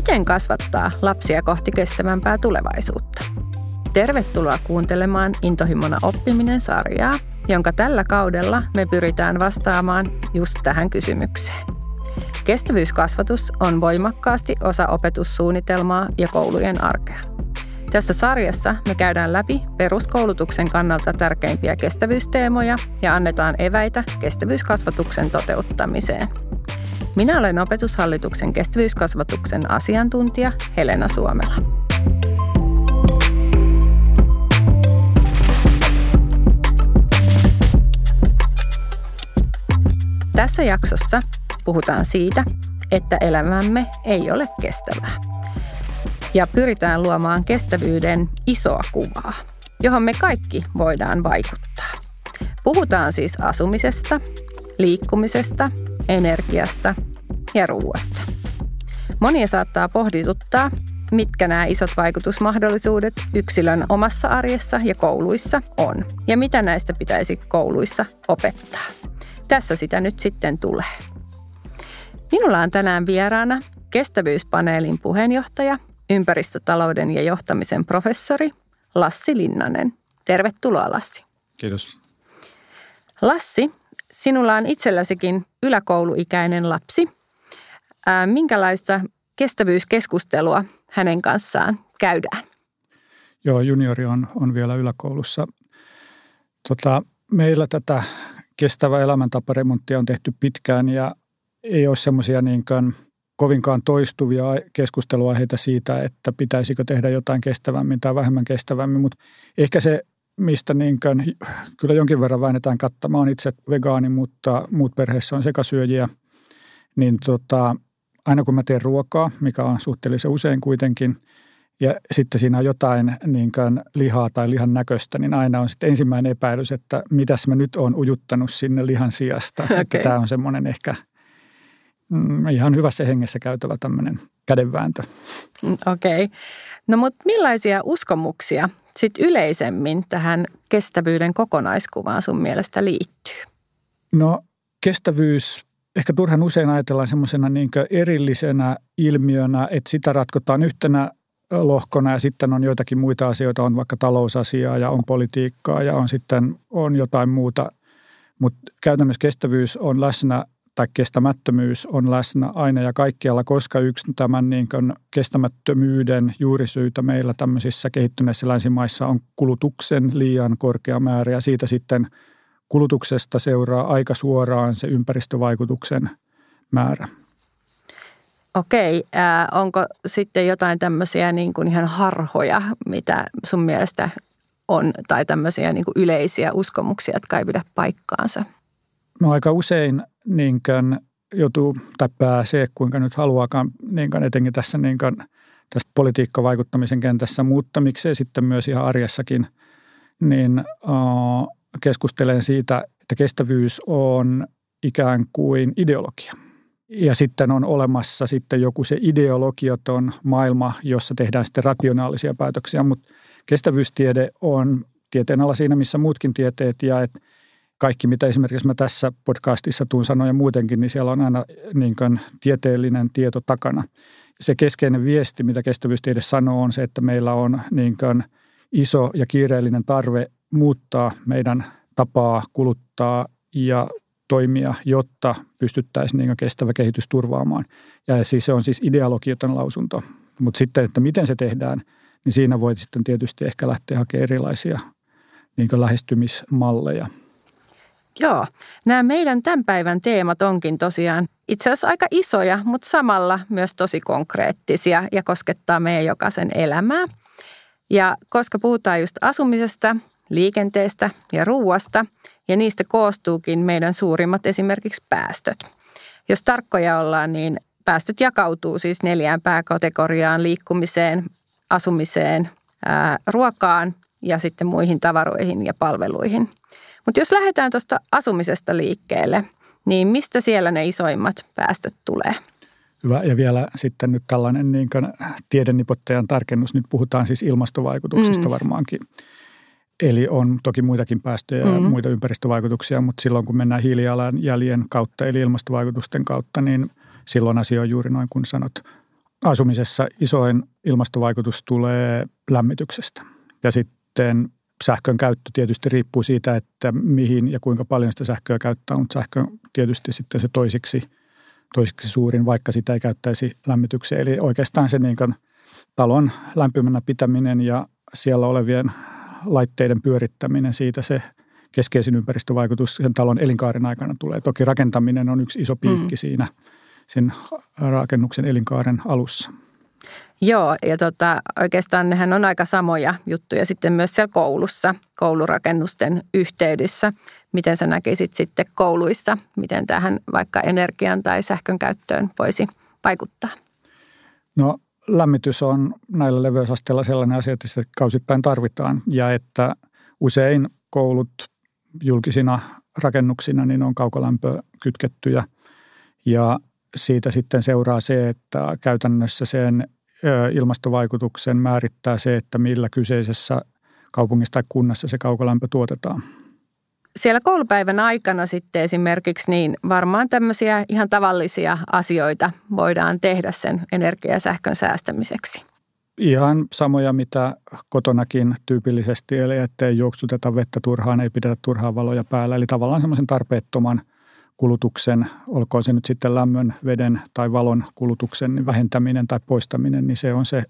Miten kasvattaa lapsia kohti kestävämpää tulevaisuutta? Tervetuloa kuuntelemaan Intohimona oppiminen -sarjaa, jonka tällä kaudella me pyritään vastaamaan just tähän kysymykseen. Kestävyyskasvatus on voimakkaasti osa opetussuunnitelmaa ja koulujen arkea. Tässä sarjassa me käydään läpi peruskoulutuksen kannalta tärkeimpiä kestävyysteemoja ja annetaan eväitä kestävyyskasvatuksen toteuttamiseen. Minä olen Opetushallituksen kestävyyskasvatuksen asiantuntija Helena Suomela. Tässä jaksossa puhutaan siitä, että elämämme ei ole kestävää. Ja pyritään luomaan kestävyyden isoa kuvaa, johon me kaikki voidaan vaikuttaa. Puhutaan siis asumisesta, liikkumisesta, energiasta ja ruuasta. Monia saattaa pohdituttaa, mitkä nämä isot vaikutusmahdollisuudet yksilön omassa arjessa ja kouluissa on, ja mitä näistä pitäisi kouluissa opettaa. Tässä sitä nyt sitten tulee. Minulla on tänään vieraana kestävyyspaneelin puheenjohtaja, ympäristötalouden ja johtamisen professori Lassi Linnanen. Tervetuloa, Lassi. Kiitos. Lassi, sinulla on itselläsikin yläkouluikäinen lapsi. Minkälaista kestävyyskeskustelua hänen kanssaan käydään? Joo, juniori on vielä yläkoulussa. Meillä tätä kestävä elämäntaparemonttia on tehty pitkään ja ei ole semmoisia kovinkaan toistuvia keskusteluaiheita siitä, että pitäisikö tehdä jotain kestävämmin tai vähemmän kestävämmin, mutta ehkä se, mistä kyllä jonkin verran väännetään kattaa. Mä oon itse vegaani, mutta muut perheessä on sekasyöjiä, niin aina kun mä teen ruokaa, mikä on suhteellisen usein kuitenkin, ja sitten siinä on jotain lihaa tai lihan näköistä, niin aina on sitten ensimmäinen epäilys, että mitäs mä nyt oon ujuttanut sinne lihan sijasta. Okay. Että tämä on semmoinen ehkä ihan hyvässä hengessä käytävä tämmöinen kädenvääntö. Okei. No mutta millaisia uskomuksia sitten yleisemmin tähän kestävyyden kokonaiskuvaan sun mielestä liittyy? No kestävyys ehkä turhan usein ajatellaan semmoisena erillisenä ilmiönä, että sitä ratkotaan yhtenä lohkona ja sitten on joitakin muita asioita, on vaikka talousasiaa ja on politiikkaa ja on jotain muuta. Mutta käytännössä kestävyys on läsnä tai kestämättömyys on läsnä aina ja kaikkialla, koska yksi tämän kestämättömyyden juurisyitä meillä tämmöisissä kehittyneissä länsimaissa on kulutuksen liian korkea määrä ja siitä sitten kulutuksesta seuraa aika suoraan se ympäristövaikutuksen määrä. Okei. Onko sitten jotain tämmöisiä ihan harhoja, mitä sun mielestä on, tai tämmöisiä yleisiä uskomuksia, jotka ei pidä paikkaansa? No aika usein joutuu tai pääsee, kuinka nyt haluaakaan, etenkin tässä politiikkavaikuttamisen kentässä, mutta miksei sitten myös ihan arjessakin, keskustelen siitä, että kestävyys on ikään kuin ideologia. Ja sitten on olemassa sitten joku se ideologiaton maailma, jossa tehdään sitten rationaalisia päätöksiä, mutta kestävyystiede on tieteenala siinä, missä muutkin tieteet ja että kaikki, mitä esimerkiksi mä tässä podcastissa tuun sanoa ja muutenkin, niin siellä on aina tieteellinen tieto takana. Se keskeinen viesti, mitä kestävyystiede sanoo, on se, että meillä on iso ja kiireellinen tarve muuttaa meidän tapaa kuluttaa ja toimia, jotta pystyttäisiin kestävä kehitys turvaamaan. Ja siis se on siis ideologioton lausunto. Mutta sitten, että miten se tehdään, niin siinä voi sitten tietysti ehkä lähteä hakemaan erilaisia lähestymismalleja. Joo, nämä meidän tämän päivän teemat onkin tosiaan itse asiassa aika isoja, mutta samalla myös tosi konkreettisia ja koskettaa meidän jokaisen elämää. Ja koska puhutaan just asumisesta, liikenteestä ja ruuasta, ja niistä koostuukin meidän suurimmat esimerkiksi päästöt. Jos tarkkoja ollaan, niin päästöt jakautuu siis 4 pääkategoriaan: liikkumiseen, asumiseen, ruokaan ja sitten muihin tavaroihin ja palveluihin. Mutta jos lähdetään tuosta asumisesta liikkeelle, niin mistä siellä ne isoimmat päästöt tulee? Hyvä. Ja vielä sitten nyt tällainen tiedenipottajan tarkennus. Nyt puhutaan siis ilmastovaikutuksista varmaankin. Eli on toki muitakin päästöjä ja muita ympäristövaikutuksia, mutta silloin kun mennään hiilijalanjäljen kautta eli ilmastovaikutusten kautta, niin silloin asia on juuri noin kuin sanot. asumisessa isoin ilmastovaikutus tulee lämmityksestä. Ja sitten sähkön käyttö tietysti riippuu siitä, että mihin ja kuinka paljon sitä sähköä käyttää, mutta sähkö on tietysti sitten se toisiksi suurin, vaikka sitä ei käyttäisi lämmitykseen. Eli oikeastaan se niin kuin talon lämpimänä pitäminen ja siellä olevien laitteiden pyörittäminen, siitä se keskeisin ympäristövaikutus sen talon elinkaaren aikana tulee. Toki rakentaminen on yksi iso piikki siinä sen rakennuksen elinkaaren alussa. Joo, ja oikeastaan nehän on aika samoja juttuja sitten myös siellä koulussa, koulurakennusten yhteydessä. Miten sä näkisit sitten kouluissa, miten tähän vaikka energian tai sähkön käyttöön voisi vaikuttaa? No lämmitys on näillä leveysasteilla sellainen asia, että sitä kausittain tarvitaan ja että usein koulut julkisina rakennuksina niin on kaukolämpökytkettyjä ja siitä sitten seuraa se, että käytännössä sen ilmastovaikutuksen määrittää se, että millä kyseisessä kaupungissa tai kunnassa se kaukolämpö tuotetaan. Siellä koulupäivän aikana sitten esimerkiksi niin varmaan tämmöisiä ihan tavallisia asioita voidaan tehdä sen energia- ja sähkön säästämiseksi. Ihan samoja, mitä kotonakin tyypillisesti, eli ettei juoksuteta vettä turhaan, ei pidetä turhaan valoja päällä. Eli tavallaan semmoisen tarpeettoman kulutuksen, olkoon se nyt sitten lämmön, veden tai valon kulutuksen vähentäminen tai poistaminen, niin se on se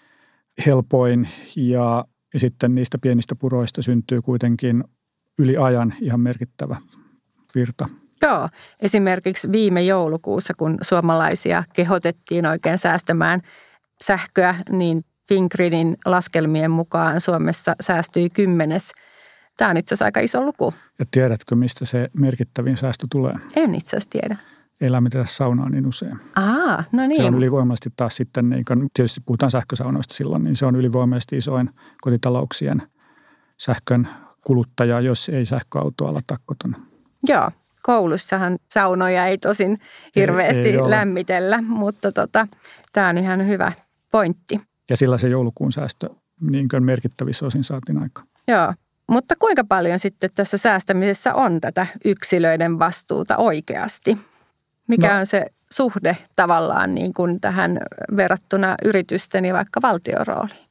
helpoin. Ja sitten niistä pienistä puroista syntyy kuitenkin yli ajan ihan merkittävä virta. Joo, esimerkiksi viime joulukuussa, kun suomalaisia kehotettiin oikein säästämään sähköä, niin Fingridin laskelmien mukaan Suomessa säästyi 10. Tämä on itse asiassa aika iso luku. Ja tiedätkö, mistä se merkittävin säästö tulee? En itse asiassa tiedä. Ei lämmitetä saunaa niin usein. No niin. Se on ylivoimaisesti taas sitten, niin kun tietysti puhutaan sähkösaunoista silloin, niin se on ylivoimaisesti isoin kotitalouksien sähkön kuluttaja, jos ei sähköautoa lata kotona. Joo, koulussahan saunoja ei tosin hirveästi ei lämmitellä, mutta tämä on ihan hyvä pointti. Ja sillä se joulukuun säästö niin kuin merkittävissä osin saatiin aikaan. Joo, mutta kuinka paljon sitten tässä säästämisessä on tätä yksilöiden vastuuta oikeasti? Mikä on se suhde tavallaan niin kuin tähän verrattuna yritysten ja vaikka valtion rooliin?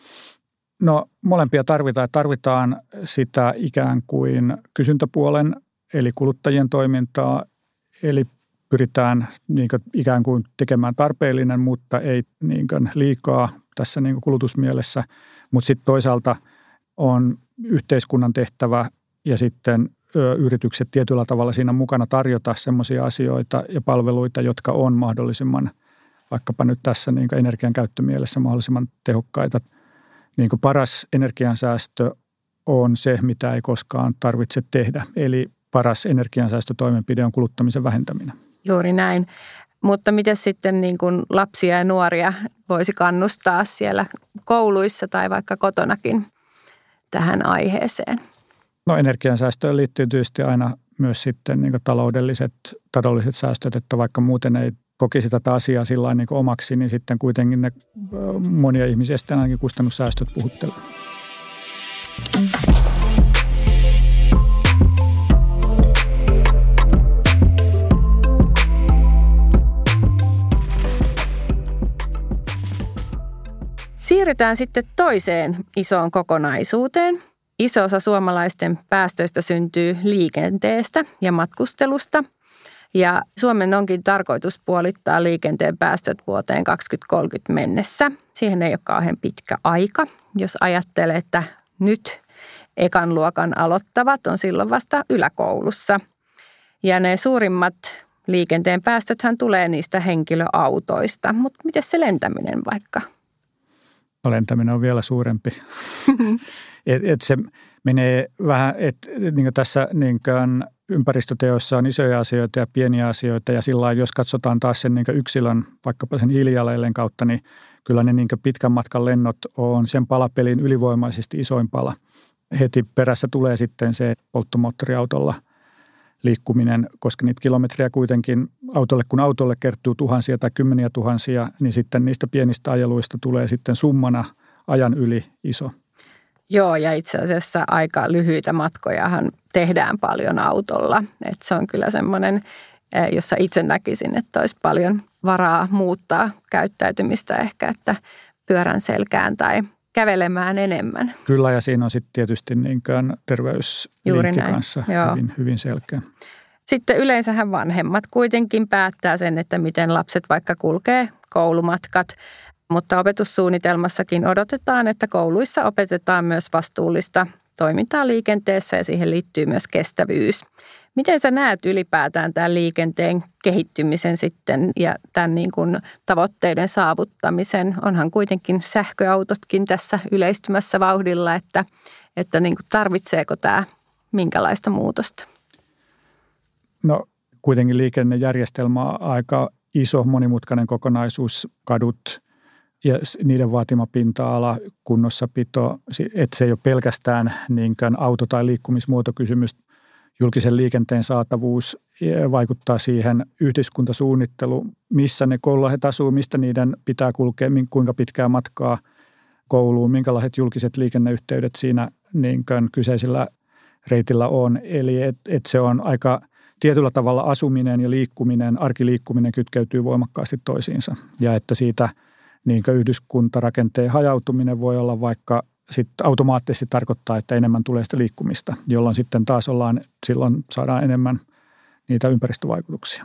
No molempia tarvitaan. Tarvitaan sitä ikään kuin kysyntäpuolen eli kuluttajien toimintaa, eli pyritään niin kuin ikään kuin tekemään tarpeellinen, mutta ei niin kuin liikaa tässä niin kuin kulutusmielessä. Mutta sitten toisaalta on yhteiskunnan tehtävä ja sitten yritykset tietyllä tavalla siinä mukana tarjota semmoisia asioita ja palveluita, jotka on mahdollisimman, vaikkapa nyt tässä niin kuin energian käyttömielessä mahdollisimman tehokkaita. Niin kuin paras energiansäästö on se, mitä ei koskaan tarvitse tehdä. Eli paras energiansäästötoimenpide on kuluttamisen vähentäminen. Juuri näin. Mutta miten sitten niin kuin lapsia ja nuoria voisi kannustaa siellä kouluissa tai vaikka kotonakin tähän aiheeseen? No energiansäästöön liittyy tietysti aina myös sitten niin kuin taloudelliset säästöt, että vaikka muuten ei kokisi tätä asiaa sillä niin kuin omaksi, niin sitten kuitenkin ne monia ihmisiä sitten ainakin kustannussäästöt puhuttelee. Siirrytään sitten toiseen isoon kokonaisuuteen. Iso osa suomalaisten päästöistä syntyy liikenteestä ja matkustelusta. Ja Suomen onkin tarkoitus puolittaa liikenteen päästöt vuoteen 2030 mennessä. Siihen ei ole kauhean pitkä aika. Jos ajattelee, että nyt ekan luokan aloittavat on silloin vasta yläkoulussa. Ja ne suurimmat liikenteen päästöthän tulee niistä henkilöautoista. Mutta miten se lentäminen vaikka? Lentäminen on vielä suurempi. Et se menee vähän, niin tässä niin ympäristöteoissa on isoja asioita ja pieniä asioita. Ja sillä jos katsotaan taas sen niin yksilön, vaikkapa sen hiilijalanjäljen kautta, niin kyllä ne niin pitkän matkan lennot on sen palapelin ylivoimaisesti isoin pala. Heti perässä tulee sitten se polttomoottoriautolla liikkuminen, koska niitä kilometriä kuitenkin autolle, kun autolle kertyy tuhansia tai kymmeniä tuhansia, niin sitten niistä pienistä ajeluista tulee sitten summana ajan yli iso. Joo, ja itse asiassa aika lyhyitä matkojahan tehdään paljon autolla. Että se on kyllä semmoinen jossa itse näkisin, että olisi paljon varaa muuttaa käyttäytymistä ehkä, että pyörän selkään tai kävelemään enemmän. Kyllä, ja siinä on sitten tietysti terveyslinkki kanssa hyvin selkeä. Sitten yleensähän vanhemmat kuitenkin päättää sen, että miten lapset vaikka kulkee koulumatkat, mutta opetussuunnitelmassakin odotetaan, että kouluissa opetetaan myös vastuullista toimintaa liikenteessä ja siihen liittyy myös kestävyys. Miten sä näet ylipäätään tämän liikenteen kehittymisen sitten ja tämän niin kuin tavoitteiden saavuttamisen? Onhan kuitenkin sähköautotkin tässä yleistymässä vauhdilla, että niin kuin tarvitseeko tämä minkälaista muutosta? No kuitenkin liikennejärjestelmä on aika iso monimutkainen kokonaisuus, kadut ja niiden vaatima pinta-ala, kunnossapito, että se ei ole pelkästään niinkään auto- tai liikkumismuotokysymys. Julkisen liikenteen saatavuus vaikuttaa siihen yhteiskuntasuunnittelu, missä ne koululaiset asuu, mistä niiden pitää kulkea, kuinka pitkää matkaa kouluun, minkälaiset julkiset liikenneyhteydet siinä niinkään kyseisellä reitillä on. Eli et se on aika tietyllä tavalla asuminen ja liikkuminen, arkiliikkuminen kytkeytyy voimakkaasti toisiinsa. Ja että siitä niinkään yhdyskuntarakenteen hajautuminen voi olla vaikka sitten automaattisesti tarkoittaa, että enemmän tulee sitä liikkumista, jolloin sitten taas silloin saadaan enemmän niitä ympäristövaikutuksia.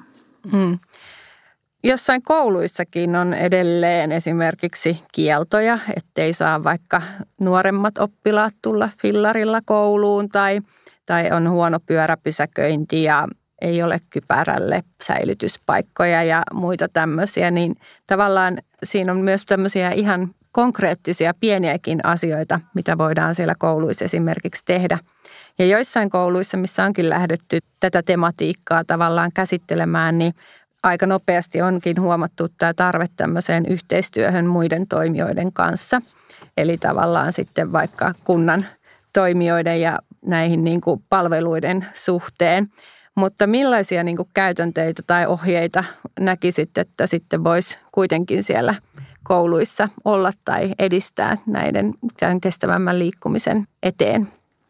Jossain kouluissakin on edelleen esimerkiksi kieltoja, ettei saa vaikka nuoremmat oppilaat tulla fillarilla kouluun tai on huono pyöräpysäköinti ja ei ole kypärälle säilytyspaikkoja ja muita tämmöisiä, niin tavallaan siinä on myös tämmöisiä ihan konkreettisia pieniäkin asioita, mitä voidaan siellä kouluissa esimerkiksi tehdä. Ja joissain kouluissa, missä onkin lähdetty tätä tematiikkaa tavallaan käsittelemään, niin aika nopeasti onkin huomattu tämä tarve tämmöiseen yhteistyöhön muiden toimijoiden kanssa. Eli tavallaan sitten vaikka kunnan toimijoiden ja näihin niin kuin palveluiden suhteen. Mutta millaisia niin kuin käytänteitä tai ohjeita näkisit, että sitten voisi kuitenkin siellä kouluissa olla tai edistää näiden kestävämmän liikkumisen eteen?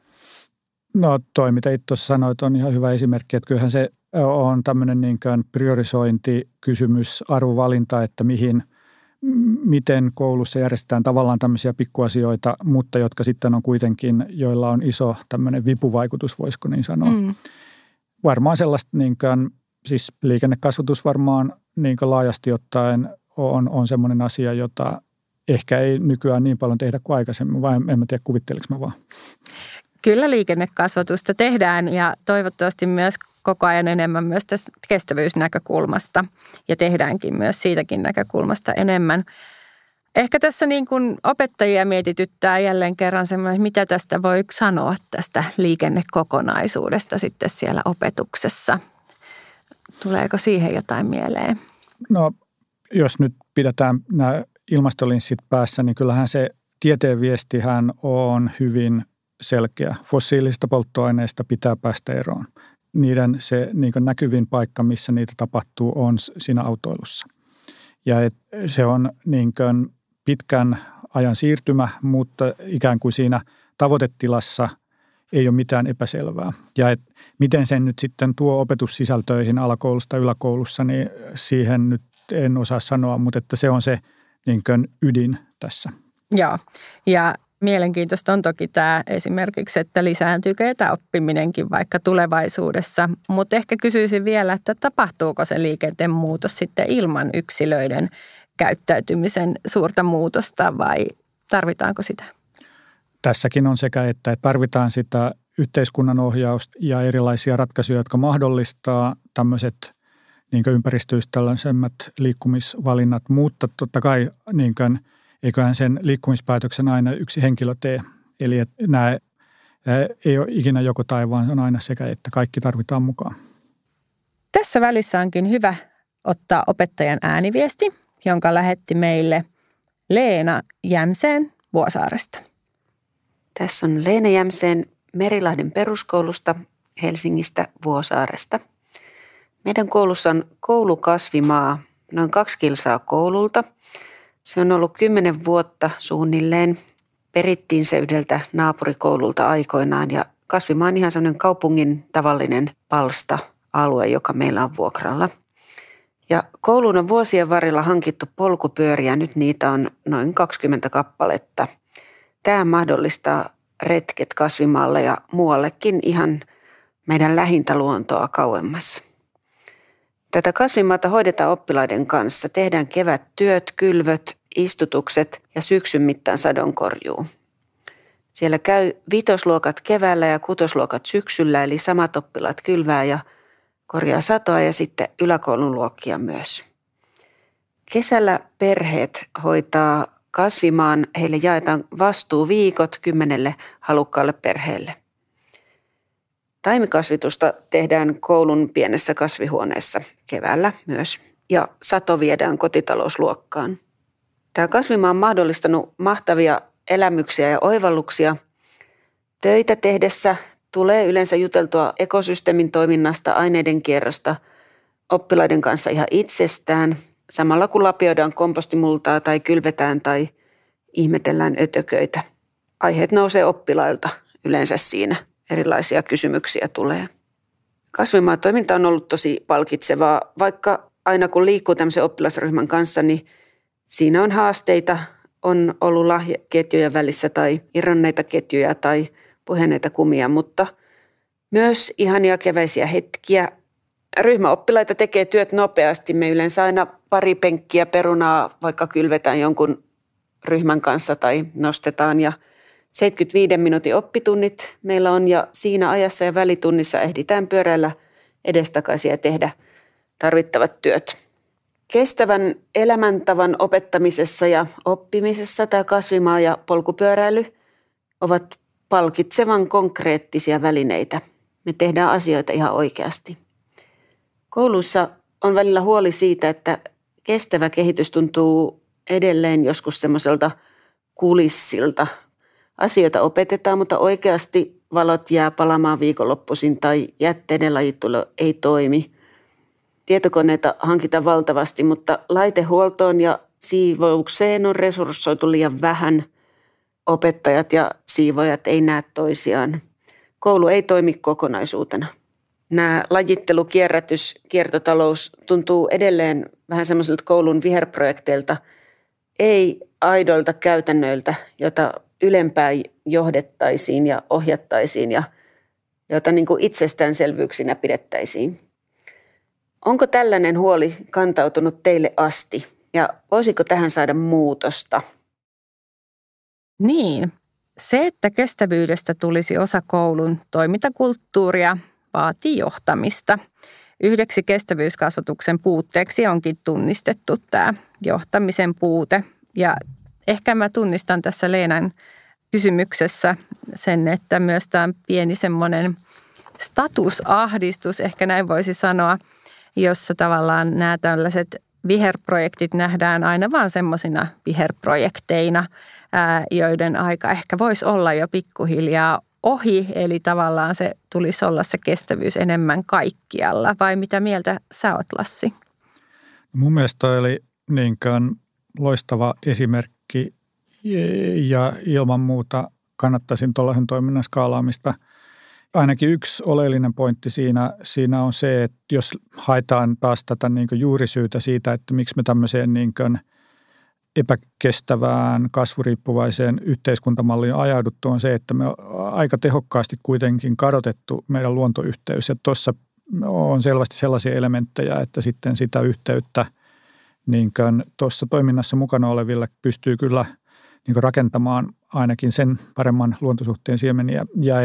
No toi, mitä itse tuossa sanoit, on ihan hyvä esimerkki, että kyllähän se on tämmöinen niinkään priorisointikysymys, arvovalinta, että miten koulussa järjestetään tavallaan tämmöisiä pikkuasioita, mutta jotka sitten on kuitenkin, joilla on iso tämmöinen vipuvaikutus, voisiko niin sanoa. Varmaan sellaista niinkään, siis liikennekasvatus varmaan niinkään laajasti ottaen on semmoinen asia, jota ehkä ei nykyään niin paljon tehdä kuin aikaisemmin, vai en mä tiedä, kuvitteliko mä vaan. Kyllä liikennekasvatusta tehdään ja toivottavasti myös koko ajan enemmän myös tästä kestävyysnäkökulmasta ja tehdäänkin myös siitäkin näkökulmasta enemmän. Ehkä tässä niin kuin opettajia mietityttää jälleen kerran semmoinen, mitä tästä voi sanoa tästä liikennekokonaisuudesta sitten siellä opetuksessa. Tuleeko siihen jotain mieleen? No jos nyt pidetään nämä ilmastolinssit päässä, niin kyllähän se tieteen viestihän on hyvin selkeä. Fossiilisista polttoaineista pitää päästä eroon. Niiden se niin kuin näkyvin paikka, missä niitä tapahtuu, on siinä autoilussa. Ja se on niin kuin pitkän ajan siirtymä, mutta ikään kuin siinä tavoitetilassa ei ole mitään epäselvää. Ja miten sen nyt sitten tuo opetussisältöihin alakoulussa tai yläkoulussa, niin siihen nyt en osaa sanoa, mutta että se on se niin kuin ydin tässä. Joo, ja mielenkiintoista on toki tämä esimerkiksi, että lisääntyykö etäoppiminenkin vaikka tulevaisuudessa, mutta ehkä kysyisin vielä, että tapahtuuko se liikenteen muutos sitten ilman yksilöiden käyttäytymisen suurta muutosta vai tarvitaanko sitä? Tässäkin on sekä, että tarvitaan sitä yhteiskunnan ohjausta ja erilaisia ratkaisuja, jotka mahdollistaa tämmöiset niin kuin ympäristöystävällisemmät liikkumisvalinnat, mutta totta kai niin kuin, eiköhän sen liikkumispäätöksen aina yksi henkilö tee. Eli että nämä ei ole ikinä joko tai, vaan on aina sekä, että kaikki tarvitaan mukaan. Tässä välissä onkin hyvä ottaa opettajan ääniviesti, jonka lähetti meille Leena Jämseen Vuosaaresta. Tässä on Leena Jämseen Merilahden peruskoulusta Helsingistä Vuosaaresta. Meidän koulussa on koulukasvimaa, noin 2 kilsaa koululta. Se on ollut 10 vuotta suunnilleen. Perittiin se yhdeltä naapurikoululta aikoinaan ja kasvimaa on ihan sellainen kaupungin tavallinen palsta alue, joka meillä on vuokralla. Ja kouluun on vuosien varrella hankittu polkupyöriä, nyt niitä on noin 20 kappaletta. Tämä mahdollistaa retket kasvimaalle ja muuallekin ihan meidän lähintä luontoa kauemmas. Tätä kasvimaata hoidetaan oppilaiden kanssa. Tehdään kevättyöt, kylvöt, istutukset ja syksyn mittaan sadonkorjuu. Siellä käy 5-luokat keväällä ja 6-luokat syksyllä, eli samat oppilaat kylvää ja korjaa satoa ja sitten yläkoulun luokkia myös. Kesällä perheet hoitaa kasvimaan, heille jaetaan vastuuviikot 10 halukkaalle perheelle. Taimikasvitusta tehdään koulun pienessä kasvihuoneessa keväällä myös ja sato viedään kotitalousluokkaan. Tämä kasvimaa on mahdollistanut mahtavia elämyksiä ja oivalluksia. Töitä tehdessä tulee yleensä juteltua ekosysteemin toiminnasta, aineiden kierrosta oppilaiden kanssa ihan itsestään, samalla kun lapioidaan kompostimultaa tai kylvetään tai ihmetellään ötököitä. Aiheet nousee oppilailta yleensä siinä. Erilaisia kysymyksiä tulee. Kasvimaatoiminta on ollut tosi palkitsevaa, vaikka aina kun liikkuu tämmöisen oppilasryhmän kanssa, niin siinä on haasteita. On ollut lahjaketjuja välissä tai irronneita ketjuja tai puhenneita kumia, mutta myös ihania keväisiä hetkiä. Ryhmäoppilaita tekee työt nopeasti. Me yleensä aina pari penkkiä perunaa, vaikka kylvetään jonkun ryhmän kanssa tai nostetaan ja 75 minuutin oppitunnit meillä on ja siinä ajassa ja välitunnissa ehditään pyöräillä edestakaisin ja tehdä tarvittavat työt. Kestävän elämäntavan opettamisessa ja oppimisessa tämä kasvimaa ja polkupyöräily ovat palkitsevan konkreettisia välineitä. Me tehdään asioita ihan oikeasti. Kouluissa on välillä huoli siitä, että kestävä kehitys tuntuu edelleen joskus semmoiselta kulissilta. Asioita opetetaan, mutta oikeasti valot jää palamaan viikonloppuisin tai jätteiden lajittelu ei toimi. Tietokoneita hankitaan valtavasti, mutta laitehuoltoon ja siivoukseen on resurssoitu liian vähän. Opettajat ja siivoojat ei näe toisiaan. Koulu ei toimi kokonaisuutena. Nämä lajittelu, kierrätys, kiertotalous tuntuu edelleen vähän semmoisilta koulun viherprojekteilta, ei aidoilta käytännöiltä, jota ylempään johdettaisiin ja ohjattaisiin ja jota niin kuin itsestäänselvyyksinä pidettäisiin. Onko tällainen huoli kantautunut teille asti ja voisiko tähän saada muutosta? Niin, se, että kestävyydestä tulisi osa koulun toimintakulttuuria, vaatii johtamista. Yhdeksi kestävyyskasvatuksen puutteeksi onkin tunnistettu tämä johtamisen puute. Ja ehkä mä tunnistan tässä Leenan kysymyksessä sen, että myös tämä pieni semmoinen statusahdistus, ehkä näin voisi sanoa, jossa tavallaan nämä tällaiset viherprojektit nähdään aina vaan semmoisina viherprojekteina, joiden aika ehkä voisi olla jo pikkuhiljaa ohi, eli tavallaan se tulisi olla se kestävyys enemmän kaikkialla. Vai mitä mieltä sä oot, Lassi? Mun mielestä toi oli niinkään loistava esimerkki ja ilman muuta kannattaisin tuollaisen toiminnan skaalaamista. Ainakin yksi oleellinen pointti siinä on se, että jos haetaan taas tätä niin kuin juurisyytä siitä, että miksi me tämmöiseen niin kuin epäkestävään, kasvuriippuvaiseen yhteiskuntamalliin ajauduttu, on se, että me on aika tehokkaasti kuitenkin kadotettu meidän luontoyhteys. Ja tuossa on selvästi sellaisia elementtejä, että sitten sitä yhteyttä niin kuin tuossa toiminnassa mukana oleville pystyy kyllä niin kuin rakentamaan ainakin sen paremman luontosuhteen siemeniä. Ja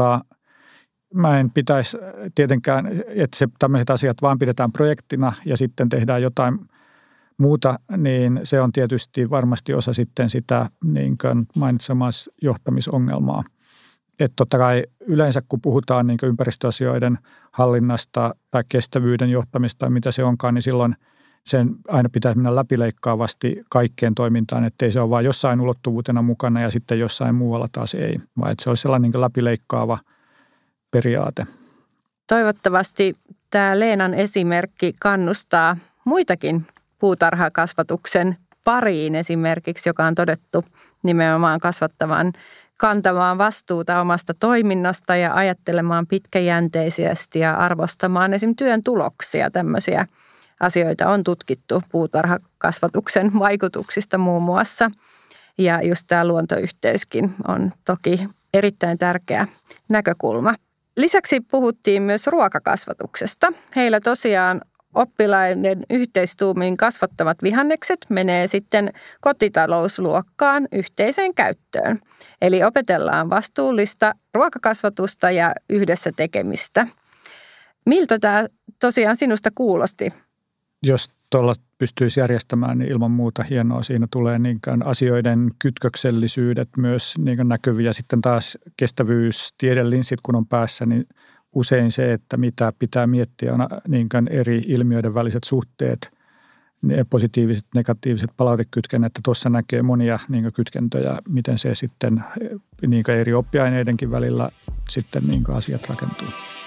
mä en pitäisi tietenkään, että se tämmöiset asiat vaan pidetään projektina ja sitten tehdään jotain muuta, niin se on tietysti varmasti osa sitten sitä niin kuin mainitsemassa johtamisongelmaa. Että totta kai yleensä kun puhutaan niin kuin ympäristöasioiden hallinnasta tai kestävyyden johtamista tai mitä se onkaan, niin silloin sen aina pitäisi mennä läpileikkaavasti kaikkeen toimintaan, ettei se ole vain jossain ulottuvuutena mukana ja sitten jossain muualla taas ei, vaan että se olisi sellainen niin läpileikkaava periaate. Toivottavasti tämä Leenan esimerkki kannustaa muitakin puutarhakasvatuksen pariin esimerkiksi, joka on todettu nimenomaan kasvattavan kantamaan vastuuta omasta toiminnasta ja ajattelemaan pitkäjänteisesti ja arvostamaan esimerkiksi työn tuloksia. Tämmöisiä asioita on tutkittu puutarhakasvatuksen vaikutuksista muun muassa. Ja just tämä luontoyhteyskin on toki erittäin tärkeä näkökulma. Lisäksi puhuttiin myös ruokakasvatuksesta. Heillä tosiaan oppilaiden yhteistuumin kasvattamat vihannekset menee sitten kotitalousluokkaan yhteiseen käyttöön. Eli opetellaan vastuullista ruokakasvatusta ja yhdessä tekemistä. Miltä tämä tosiaan sinusta kuulosti? Jos tuolla pystyisi järjestämään, niin ilman muuta hienoa. Siinä tulee niinkään asioiden kytköksellisyydet myös niin näkyviä. Sitten taas kestävyystiedellinssit, kun on päässä, niin usein se, että mitä pitää miettiä, on niinkään eri ilmiöiden väliset suhteet, ne positiiviset, negatiiviset palautekytkennät, että tuossa näkee monia niin kytkentöjä, miten se sitten niin eri oppiaineidenkin välillä sitten niin asiat rakentuu.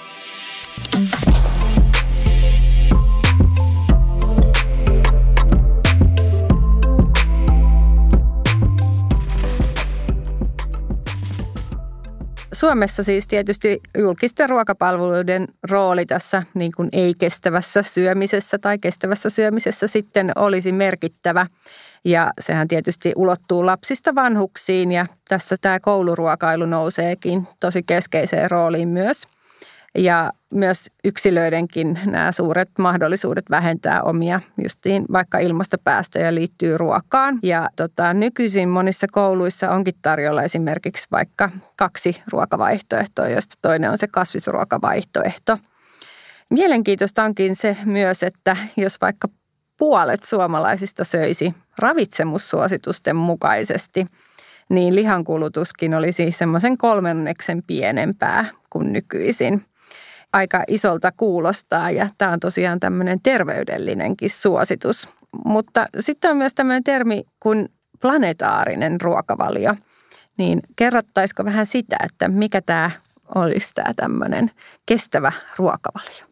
Suomessa siis tietysti julkisten ruokapalveluiden rooli tässä niin kuin ei-kestävässä syömisessä tai kestävässä syömisessä sitten olisi merkittävä. Ja sehän tietysti ulottuu lapsista vanhuksiin ja tässä tämä kouluruokailu nouseekin tosi keskeiseen rooliin myös. Ja myös yksilöidenkin nämä suuret mahdollisuudet vähentää omia justiin vaikka ilmastopäästöjä liittyy ruokaan. Ja nykyisin monissa kouluissa onkin tarjolla esimerkiksi vaikka 2 ruokavaihtoehtoa, joista toinen on se kasvisruokavaihtoehto. Mielenkiintoista onkin se myös, että jos vaikka puolet suomalaisista söisi ravitsemussuositusten mukaisesti, niin lihankulutuskin olisi semmoisen 3 pienempää kuin nykyisin. Aika isolta kuulostaa ja tämä on tosiaan tämmöinen terveydellinenkin suositus. Mutta sitten on myös tämmöinen termi kuin planetaarinen ruokavalio. Niin kerrottaisiko vähän sitä, että mikä tämä olisi tämä tämmöinen kestävä ruokavalio?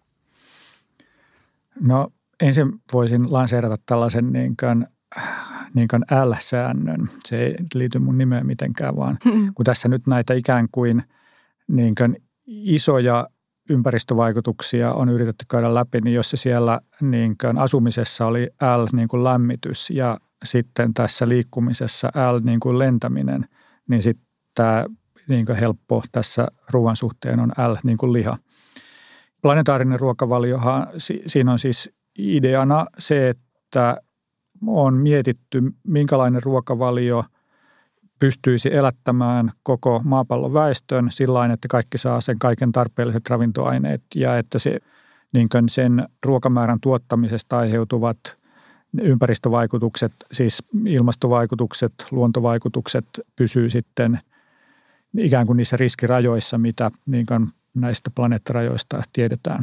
No ensin voisin lanseerata tällaisen niin kuin L-säännön. Se ei liity mun nimeen mitenkään, vaan kun tässä nyt näitä ikään kuin isoja ympäristövaikutuksia on yritetty käydä läpi, niin jos se siellä niin kuin asumisessa oli L niin kuin lämmitys ja sitten tässä liikkumisessa L niin kuin lentäminen, niin sitten tämä niin kuin helppo tässä ruoan suhteen on L niin kuin liha. Planetaarinen ruokavaliohan, siinä on siis ideana se, että on mietitty, minkälainen ruokavalio pystyisi elättämään koko maapallon väestön sillain, että kaikki saa sen kaiken tarpeelliset ravintoaineet ja että se, niin kuin sen ruokamäärän tuottamisesta aiheutuvat ympäristövaikutukset, siis ilmastovaikutukset, luontovaikutukset pysyy sitten ikään kuin niissä riskirajoissa, mitä niin kuin näistä planeettarajoista tiedetään.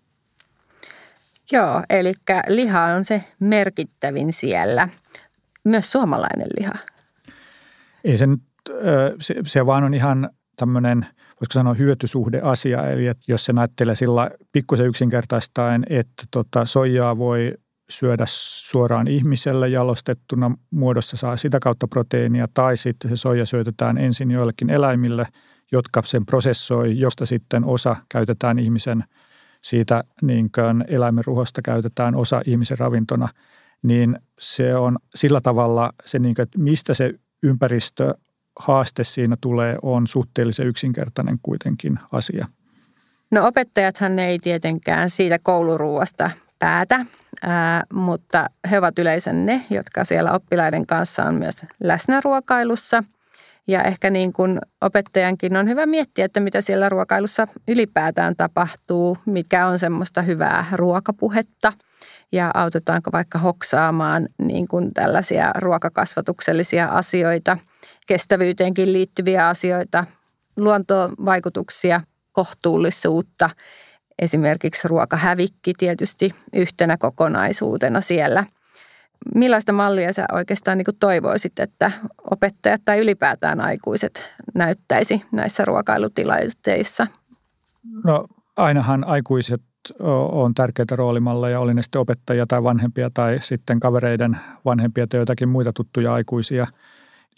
Joo, eli liha on se merkittävin siellä. Myös suomalainen liha. Ei se nyt, se vaan on ihan tämmöinen, voisiko sanoa hyötysuhdeasia. Eli että jos se näyttelee sillä pikkusen yksinkertaistaen, että soijaa voi syödä suoraan ihmiselle jalostettuna muodossa, saa sitä kautta proteiinia, tai sitten se soija syötetään ensin joillekin eläimille, jotka sen prosessoi, josta sitten osa käytetään ihmisen siitä niin kuin eläimen ruhosta käytetään osa ihmisen ravintona, niin se on sillä tavalla se, niin kuin, että mistä se ympäristöhaaste siinä tulee, on suhteellisen yksinkertainen kuitenkin asia. No opettajathan ei tietenkään siitä kouluruuasta päätä, mutta he ovat yleensä ne, jotka siellä oppilaiden kanssa on myös läsnä ruokailussa. Ja ehkä niin kuin opettajankin on hyvä miettiä, että mitä siellä ruokailussa ylipäätään tapahtuu, mikä on semmoista hyvää ruokapuhetta ja autetaanko vaikka hoksaamaan niin kuin tällaisia ruokakasvatuksellisia asioita, kestävyyteenkin liittyviä asioita, luontovaikutuksia, kohtuullisuutta, esimerkiksi ruokahävikki tietysti yhtenä kokonaisuutena siellä. Millaista mallia sä oikeastaan niin kuin toivoisit, että opettajat tai ylipäätään aikuiset näyttäisi näissä ruokailutilanteissa? No ainahan aikuiset on tärkeitä roolimalleja, oli ne sitten opettajia tai vanhempia tai sitten kavereiden vanhempia tai jotakin muita tuttuja aikuisia.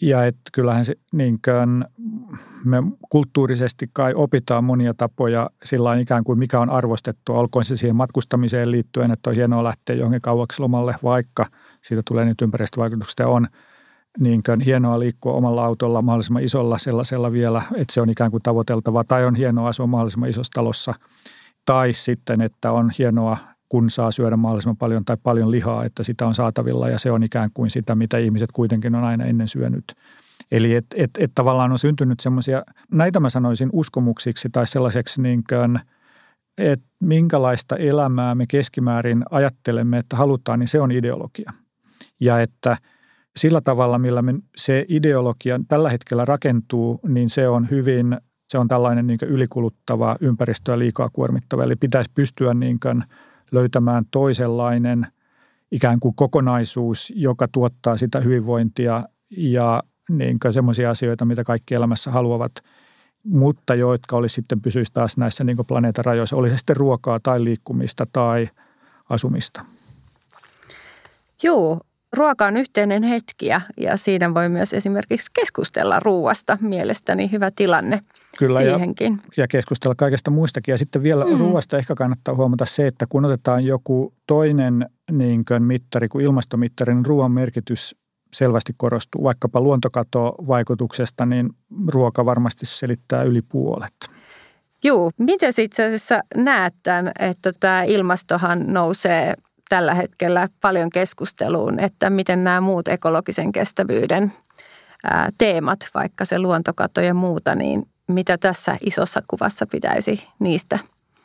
Ja että kyllähän se, me kulttuurisesti kai opitaan monia tapoja sillä ikään kuin mikä on arvostettua. Olkoon se siihen matkustamiseen liittyen, että on hienoa lähteä johonkin kauaksi lomalle, vaikka siitä tulee nyt ympäristövaikutuksia on hienoa liikkua omalla autolla mahdollisimman isolla sellaisella vielä, että se on ikään kuin tavoiteltava. Tai on hienoa asua mahdollisimman isossa talossa. Tai sitten, että on hienoa, kun saa syödä mahdollisimman paljon tai paljon lihaa, että sitä on saatavilla ja se on ikään kuin sitä, mitä ihmiset kuitenkin on aina ennen syönyt. Eli että tavallaan on syntynyt semmoisia, näitä mä sanoisin uskomuksiksi tai sellaiseksi että minkälaista elämää me keskimäärin ajattelemme, että halutaan, niin se on ideologia. Ja että sillä tavalla, millä se ideologia tällä hetkellä rakentuu, niin se on tällainen ylikuluttava, ympäristöä liikaa kuormittava. Eli pitäisi pystyä löytämään toisenlainen ikään kuin kokonaisuus, joka tuottaa sitä hyvinvointia ja semmoisia asioita, mitä kaikki elämässä haluavat, mutta jotka olisi sitten pysyisi taas näissä planeetan rajoissa. Oli se sitten ruokaa tai liikkumista tai asumista. Joo, ruoka on yhteinen hetki ja siinä voi myös esimerkiksi keskustella ruuasta. Mielestäni hyvä tilanne kyllä, siihenkin. Ja keskustella kaikesta muistakin. Ja sitten vielä ruuasta ehkä kannattaa huomata se, että kun otetaan joku toinen mittari kuin ilmastomittari, niin ruoan merkitys selvästi korostuu. Vaikkapa luontokatovaikutuksesta, niin ruoka varmasti selittää yli puolet. Joo, miten itse asiassa näet tämän, että tämä ilmastohan nousee tällä hetkellä paljon keskusteluun, että miten nämä muut ekologisen kestävyyden teemat, vaikka se luontokato ja muuta, niin mitä tässä isossa kuvassa pitäisi niistä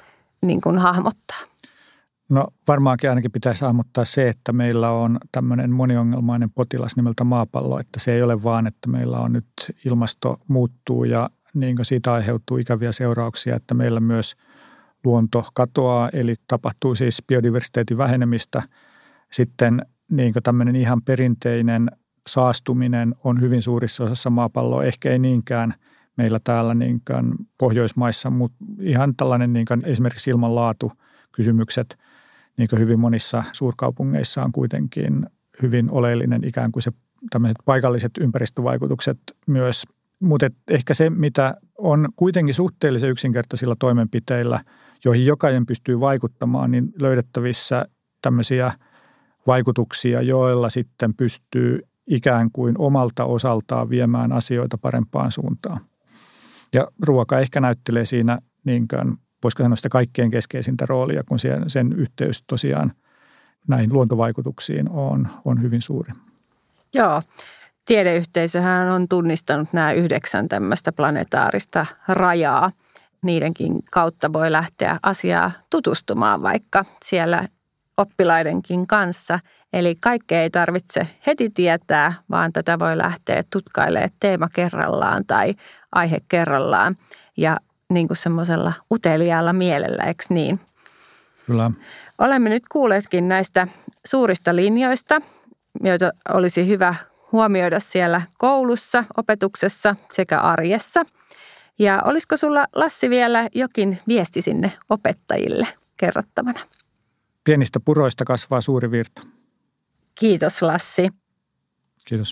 hahmottaa? No varmaankin ainakin pitäisi hahmottaa se, että meillä on tämmöinen moniongelmainen potilas nimeltä maapallo, että se ei ole vaan, että meillä on nyt ilmasto muuttuu ja siitä aiheutuu ikäviä seurauksia, että meillä myös luonto katoaa, eli tapahtuu siis biodiversiteetin vähenemistä. Sitten tämmöinen ihan perinteinen saastuminen on hyvin suurissa osassa maapalloa, ehkä ei niinkään meillä täällä Pohjoismaissa, mutta ihan tällainen esimerkiksi ilmanlaatukysymykset hyvin monissa suurkaupungeissa on kuitenkin hyvin oleellinen ikään kuin se tämmöiset paikalliset ympäristövaikutukset myös. Mutta ehkä se, mitä on kuitenkin suhteellisen yksinkertaisilla toimenpiteillä, joihin jokainen pystyy vaikuttamaan, niin löydettävissä tämmöisiä vaikutuksia, joilla sitten pystyy ikään kuin omalta osaltaan viemään asioita parempaan suuntaan. Ja ruoka ehkä näyttelee siinä voisiko sanoa sitä kaikkein keskeisintä roolia, kun sen yhteys tosiaan näihin luontovaikutuksiin on hyvin suuri. Joo, tiedeyhteisöhän on tunnistanut nämä 9 tämmöistä planetaarista rajaa. Niidenkin kautta voi lähteä asiaa tutustumaan vaikka siellä oppilaidenkin kanssa. Eli kaikkea ei tarvitse heti tietää, vaan tätä voi lähteä tutkailemaan teema kerrallaan tai aihe kerrallaan ja semmoisella uteliaalla mielellä, eikö niin? Kyllä. Olemme nyt kuulleetkin näistä suurista linjoista, joita olisi hyvä huomioida siellä koulussa, opetuksessa sekä arjessa. Ja olisiko sulla, Lassi, vielä jokin viesti sinne opettajille kerrottavana? Pienistä puroista kasvaa suuri virta. Kiitos, Lassi. Kiitos.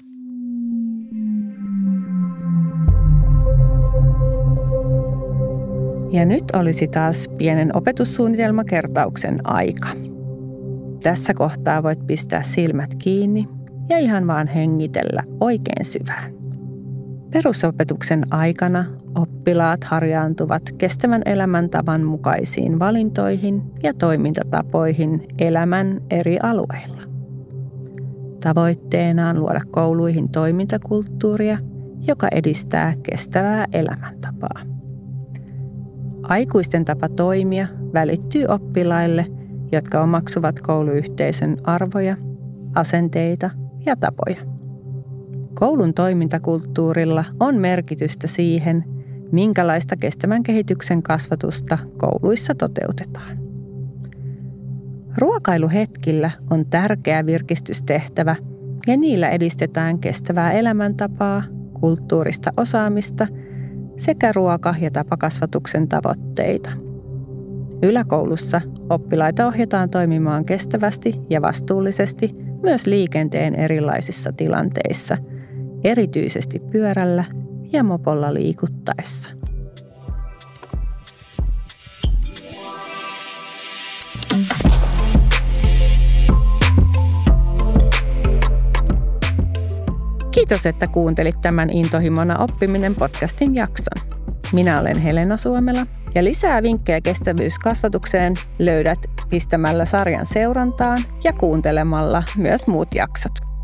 Ja nyt olisi taas pienen opetussuunnitelmakertauksen aika. Tässä kohtaa voit pistää silmät kiinni ja ihan vaan hengitellä oikein syvään. Perusopetuksen aikana oppilaat harjaantuvat kestävän elämäntavan mukaisiin valintoihin ja toimintatapoihin elämän eri alueilla. Tavoitteena on luoda kouluihin toimintakulttuuria, joka edistää kestävää elämäntapaa. Aikuisten tapa toimia välittyy oppilaille, jotka omaksuvat kouluyhteisön arvoja, asenteita ja tapoja. Koulun toimintakulttuurilla on merkitystä siihen, minkälaista kestävän kehityksen kasvatusta kouluissa toteutetaan. Ruokailuhetkillä on tärkeä virkistystehtävä ja niillä edistetään kestävää elämäntapaa, kulttuurista osaamista sekä ruoka- ja tapakasvatuksen tavoitteita. Yläkoulussa oppilaita ohjataan toimimaan kestävästi ja vastuullisesti myös liikenteen erilaisissa tilanteissa erityisesti pyörällä ja mopolla liikuttaessa. Kiitos, että kuuntelit tämän Intohimona oppiminen podcastin jakson. Minä olen Helena Suomela ja lisää vinkkejä kestävyyskasvatukseen löydät pistämällä sarjan seurantaan ja kuuntelemalla myös muut jaksot.